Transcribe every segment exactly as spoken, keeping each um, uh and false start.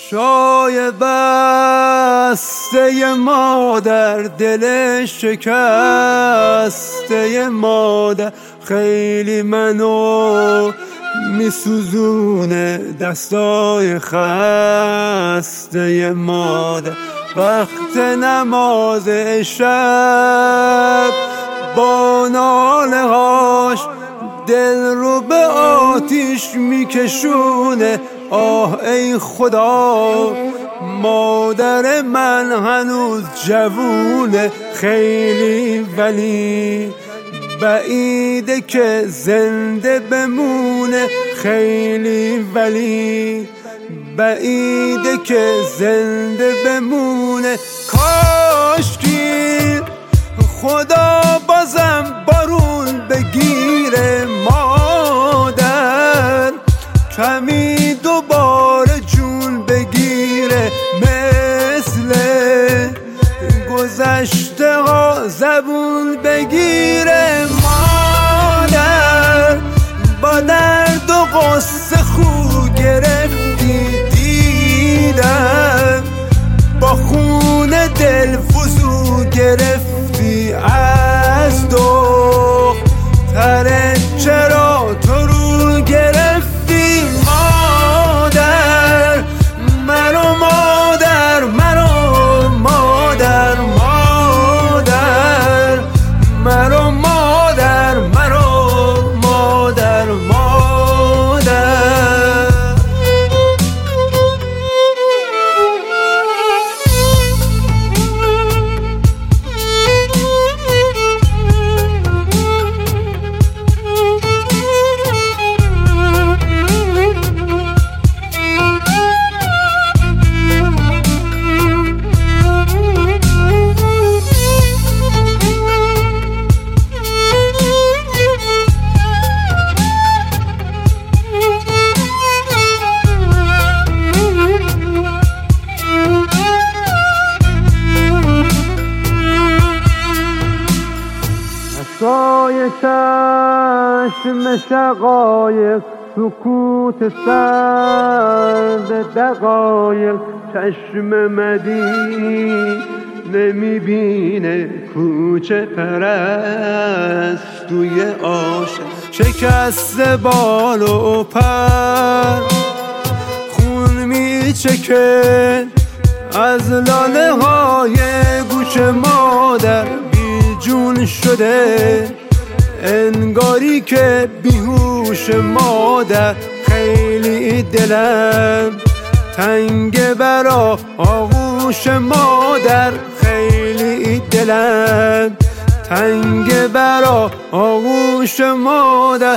شای بسته مادر، دل شکسته مادر، خیلی منو میسوزونه دستای خسته مادر. وقت نماز شب با ناله هاش دل رو به آتیش میکشونه. آه ای خدا، مادر من هنوز جوونه، خیلی ولی بعیده که زنده بمونه، خیلی ولی بعیده که زنده بمونه. کاشکی خدا بازم بارون بگیره مادر، کمی دوباره جون بگیره، مثل گذشته ها زبون بگیره مادر. با درد و غصه خو گرفتی دیدم، با خون دل فزو گرفتی از دختر، چرا تو رو گرفتی مادر؟ مرو مادر، مرو مادر، مادر مرو مادر، مرو مادر، مادر. سایه چشم شقایق، سکوت سرد دقایق، چشم مدی نمیبینه کوچه پرستوی عاشق، شکست بال و پر، خون میچکه از لاله های گوش مادر، جون شده انگاری که بیهوش مادر. خیلی دلم تنگ برا آغوش مادر، خیلی دلم تنگ برا آغوش مادر.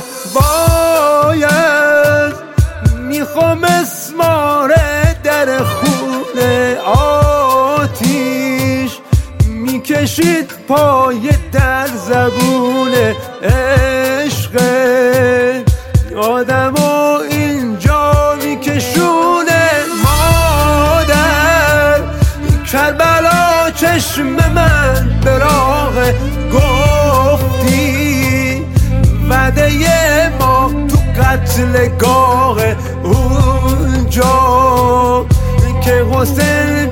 باید میخوام اسمار در خونه آتیش میکشید پای در زبون عشق آدم و اینجا میکشونه مادر. کربلا چشم من براغ گفتی، وعده ما تو قتل گاه اونجا که حسین